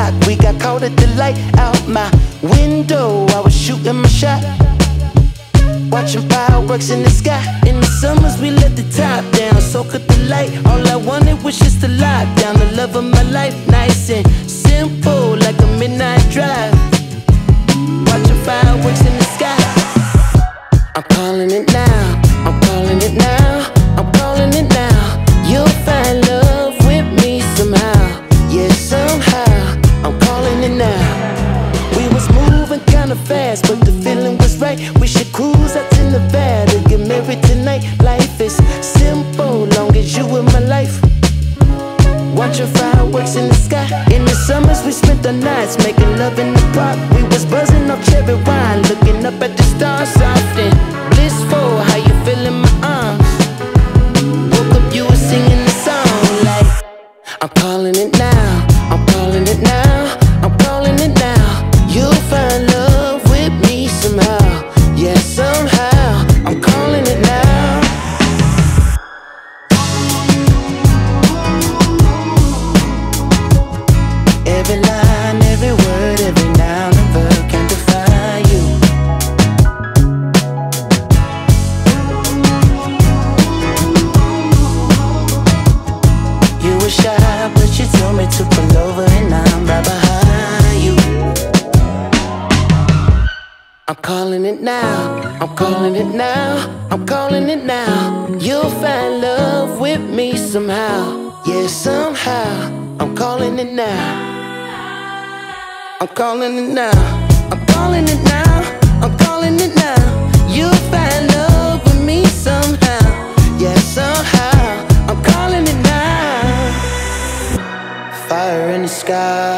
block. We got caught at the light out my window. I was shooting my shot, watching fireworks in the sky. In the summers we let the top down, so cut the light. All I wanted was just to lock down the love of my life. Nice and simple, like a midnight drive, watching fireworks in the sky. I'm calling it now, I'm calling it now, I'm calling it now. You'll find love with me somehow, yeah, somehow. I'm calling it now. We was moving kinda fast, but the feeling was right. We should cruise out to Nevada, get married tonight. Life is simple, long as you in my life, watching fireworks in the sky. In the summers we spent the nights making love in the park. We was buzzing off cherry wine, looking up at the stars, soft and blissful. How you feel in my arms? Woke up, you were singing the song like, I'm calling it now, I'm calling it now, I'm calling it now. You'll find love with me somehow, yeah, somehow. I'm calling it now. Every line, every word, every noun and verb can define you. You were shy, but you told me to pull over, and I'm right behind you. I'm calling it now, I'm calling it now, I'm calling it now. You'll find love with me somehow, yeah, somehow. I'm calling it now, I'm calling it now, I'm calling it now, I'm calling it now. You'll find love with me somehow, yeah, somehow. I'm calling it now. Fire in the sky,